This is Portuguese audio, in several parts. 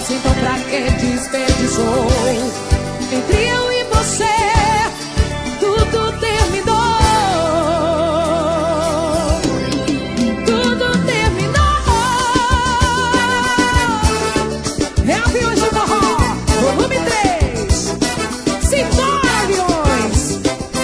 chance, então pra que desperdiçou? Entre eu e você, tudo terminou. Tudo terminou. É Aviões de Forró, volume 3. Simbora, Aviões!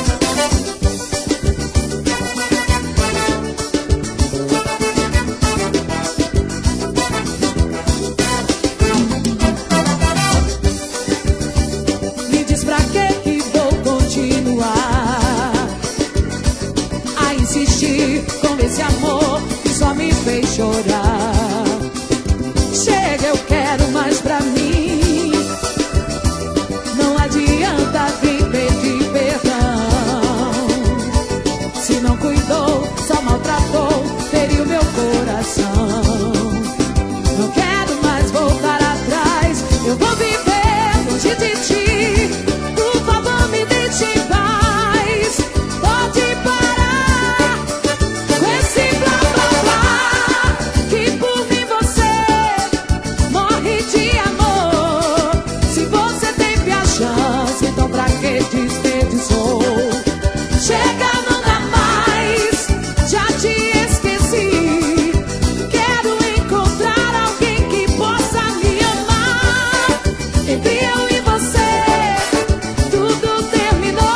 Me diz pra que vou continuar a insistir com esse amor que só me fez chorar. Chega, eu quero mais pra mim. Não adianta vir pedir perdão. Se não cuidou, só maltratou, feriu meu coração. Não quero mais voltar atrás. Eu vou viver longe de ti. Por favor, me deixe em paz. Pode parar com esse blá blá blá, que por mim você morre de amor. Se você teve a chance, então pra que desperdiçou? Chega, não dá mais, já te esqueci. Quero encontrar alguém que possa me amar. Entre eu e você, tudo terminou.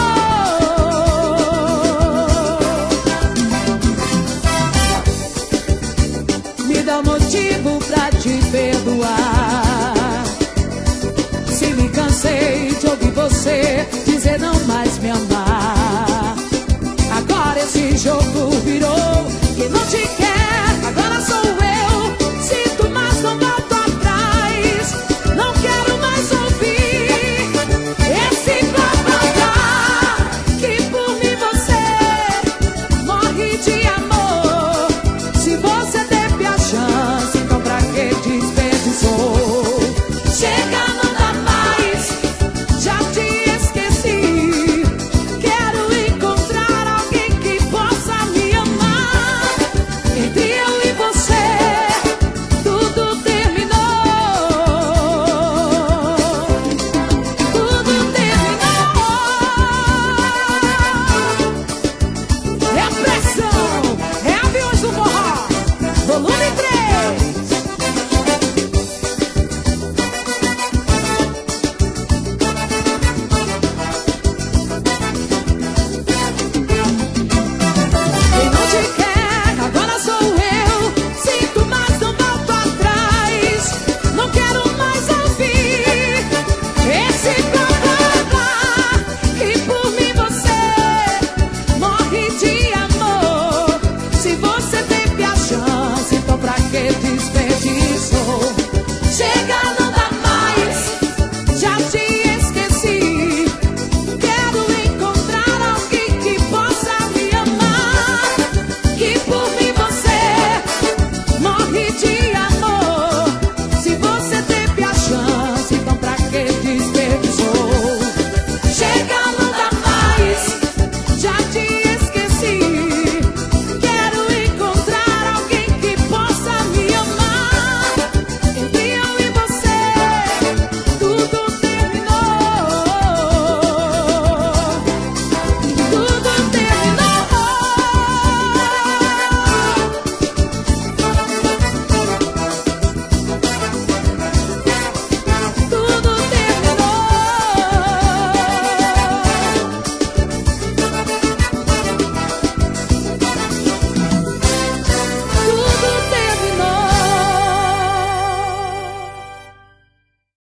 Me dá um motivo pra te perdoar. Se me cansei de ouvir você dizer não mais me amar.